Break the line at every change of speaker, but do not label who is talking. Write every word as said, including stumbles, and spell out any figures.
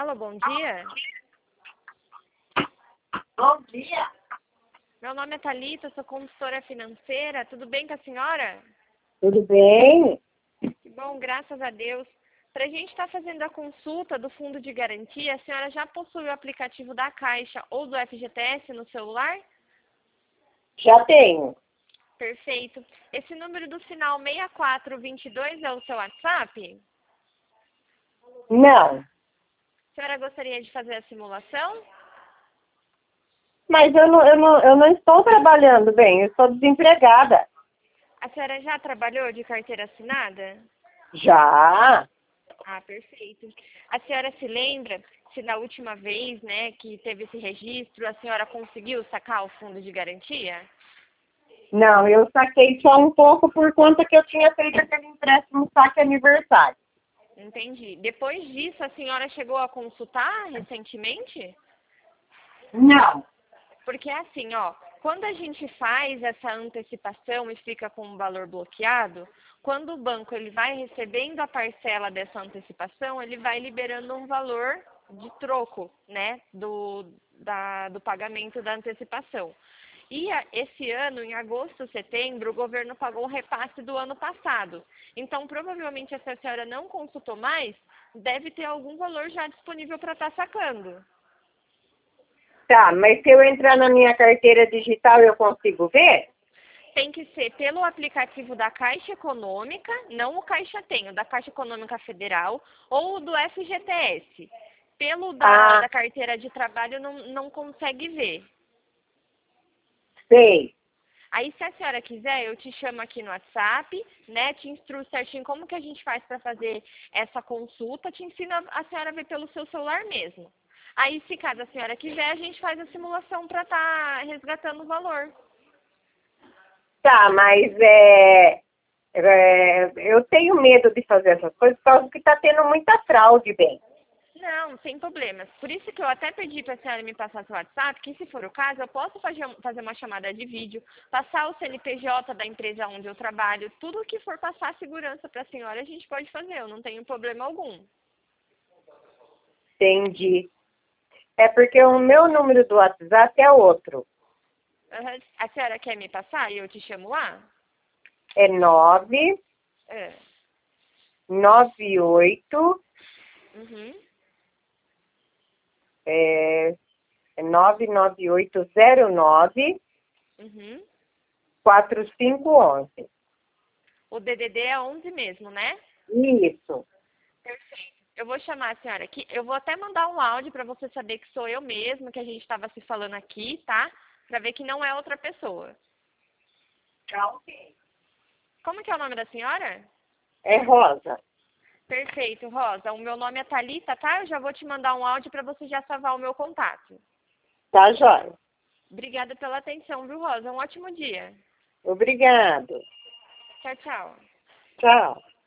Alô, bom dia.
Bom dia.
Meu nome é Thalita, sou consultora financeira. Tudo bem com a senhora?
Tudo bem?
Que bom, graças a Deus. Para a gente estar fazendo a consulta do fundo de garantia, a senhora já possui o aplicativo da Caixa ou do F G T S no celular?
Já tenho.
Perfeito. Esse número do final seis quatro dois dois é o seu WhatsApp?
Não.
A senhora gostaria de fazer a simulação?
Mas eu não, eu não, eu não estou trabalhando bem, eu estou desempregada.
A senhora já trabalhou de carteira assinada?
Já.
Ah, perfeito. A senhora se lembra se na última vez, né, que teve esse registro, a senhora conseguiu sacar o fundo de garantia?
Não, eu saquei só um pouco por conta que eu tinha feito aquele empréstimo saque aniversário.
Entendi. Depois disso, a senhora chegou a consultar recentemente?
Não.
Porque assim, ó, quando a gente faz essa antecipação e fica com um valor bloqueado, quando o banco ele vai recebendo a parcela dessa antecipação, ele vai liberando um valor de troco, né, do, da, do pagamento da antecipação. E a, esse ano, em agosto, setembro, o governo pagou o repasse do ano passado. Então, provavelmente, se a senhora não consultou mais, deve ter algum valor já disponível para estar sacando.
Tá, mas se eu entrar na minha carteira digital, eu consigo ver?
Tem que ser pelo aplicativo da Caixa Econômica, não o Caixa Tem, o da Caixa Econômica Federal, ou o do F G T S. Pelo da,
Ah,
da carteira de trabalho, não, não consegue ver.
sei.
Aí, se a senhora quiser, eu te chamo aqui no WhatsApp, né? Te instruo certinho como que a gente faz para fazer essa consulta, te ensino a, a senhora a ver pelo seu celular mesmo. Aí, se caso a senhora quiser, a gente faz a simulação para estar resgatando o valor.
Tá, mas é, é, eu tenho medo de fazer essas coisas por causa que está tendo muita fraude, bem.
Não, sem problemas. Por isso que eu até pedi para a senhora me passar seu WhatsApp, que se for o caso, eu posso fazer fazer uma chamada de vídeo, passar o C N P J da empresa onde eu trabalho, tudo que for passar segurança para a senhora, a gente pode fazer, eu não tenho problema algum.
Entendi. É porque o meu número do WhatsApp é outro.
Uhum. A senhora quer me passar e eu te chamo lá?
É nove
É.
nove oito
Uhum.
é, é nove nove oito zero nove
Uhum.
quatro cinco um um.
O D D D é onze mesmo, né?
Isso.
Perfeito. Eu vou chamar a senhora aqui. Eu vou até mandar um áudio para você saber que sou eu mesma, que a gente estava se falando aqui, tá? Para ver que não é outra pessoa.
Tá, ok.
Como que é o nome da senhora?
É Rosa.
Perfeito, Rosa. O meu nome é Thalita, tá? Eu já vou te mandar um áudio para você já salvar o meu contato.
Tá, jóia.
Obrigada pela atenção, viu, Rosa? Um ótimo dia.
Obrigado.
Tchau, tchau.
Tchau.